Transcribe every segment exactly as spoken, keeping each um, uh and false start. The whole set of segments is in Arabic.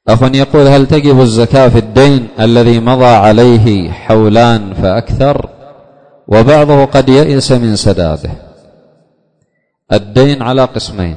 أخ يقول: هل تجب الزكاة في الدين الذي مضى عليه حولان فأكثر وبعضه قد يئس من سداده؟ الدين على قسمين: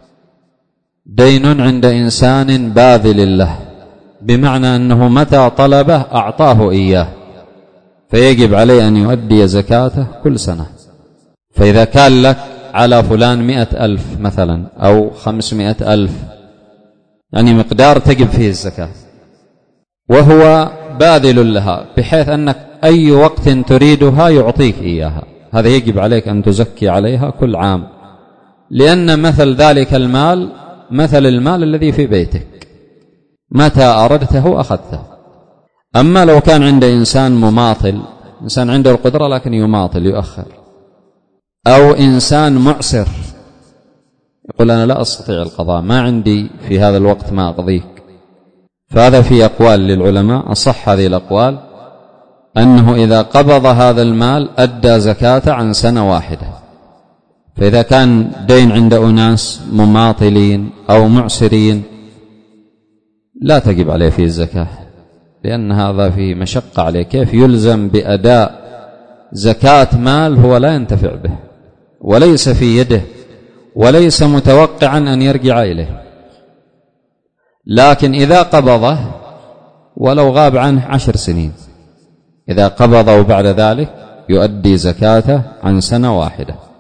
دين عند إنسان باذل له، بمعنى أنه متى طلبه أعطاه إياه، فيجب عليه أن يؤدي زكاته كل سنة. فإذا كان لك على فلان مئة ألف مثلا أو خمسمائة ألف، يعني مقدار تجب فيه الزكاة، وهو باذل لها بحيث أنك أي وقت تريدها يعطيك إياها، هذا يجب عليك أن تزكي عليها كل عام، لأن مثل ذلك المال مثل المال الذي في بيتك، متى أردته أخذته. أما لو كان عند إنسان مماطل، إنسان عنده القدرة لكن يماطل يؤخر، أو إنسان معسر يقول: أنا لا أستطيع القضاء، ما عندي في هذا الوقت ما أقضيك، فهذا في أقوال للعلماء. أصح هذه الأقوال أنه إذا قبض هذا المال أدى زكاة عن سنة واحدة. فإذا كان دين عند أناس مماطلين أو معسرين لا تجب عليه فيه الزكاة، لأن هذا فيه مشقة عليه. كيف يلزم بأداء زكاة مال هو لا ينتفع به وليس في يده وليس متوقعا أن يرجع إليه؟ لكن إذا قبضه ولو غاب عنه عشر سنين، إذا قبضه بعد ذلك يؤدي زكاته عن سنة واحدة.